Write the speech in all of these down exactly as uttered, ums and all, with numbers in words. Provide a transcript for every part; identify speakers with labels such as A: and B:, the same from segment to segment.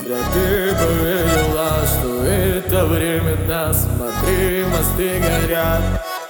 A: Зря ты поверила, что это временно. Смотри, мосты горят.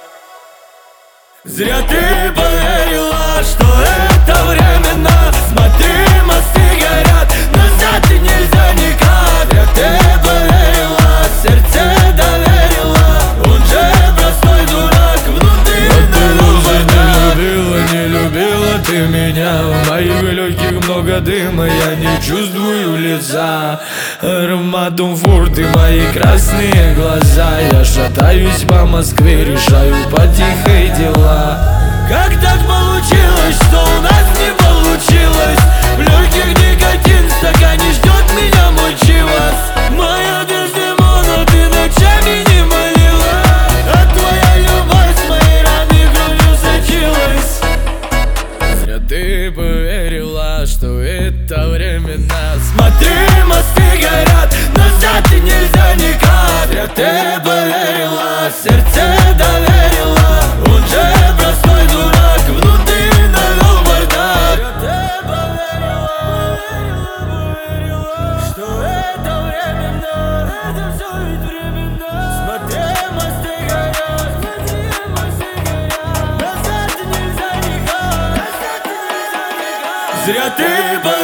A: Зря ты поверила, что это временно. Смотри, мосты горят, назад и нельзя никак. Зря ты поверила, сердце доверила. Он же простой дурак, внутри налог бардак. Не любила, не любила ты меня. В моих легких много дыма, я не чувствую лица. Ароматом фурты мои красные глаза. Я шатаюсь по Москве, решаю потихой дела. Как так получилось, что у нас не получилось? В легких никотин, в стакане ждет меня мой чивас. Моя Дездемона, ты ночами не молила, а твоя любовь с моей раны кровью сочилась. Зря ты поверила, что это временно. Смотри, мосты горят, назад и нельзя никак. Зря ты поверила, сердце доверила. Он же простой дурак, внутри навел бардак. Зря ты поверила, поверила, поверила, что это временно. Это все ведь временно. Смотри, мосты горят, смотри, мосты горят. Назад и нельзя никак, назад и нельзя никак. Зря ты поверила.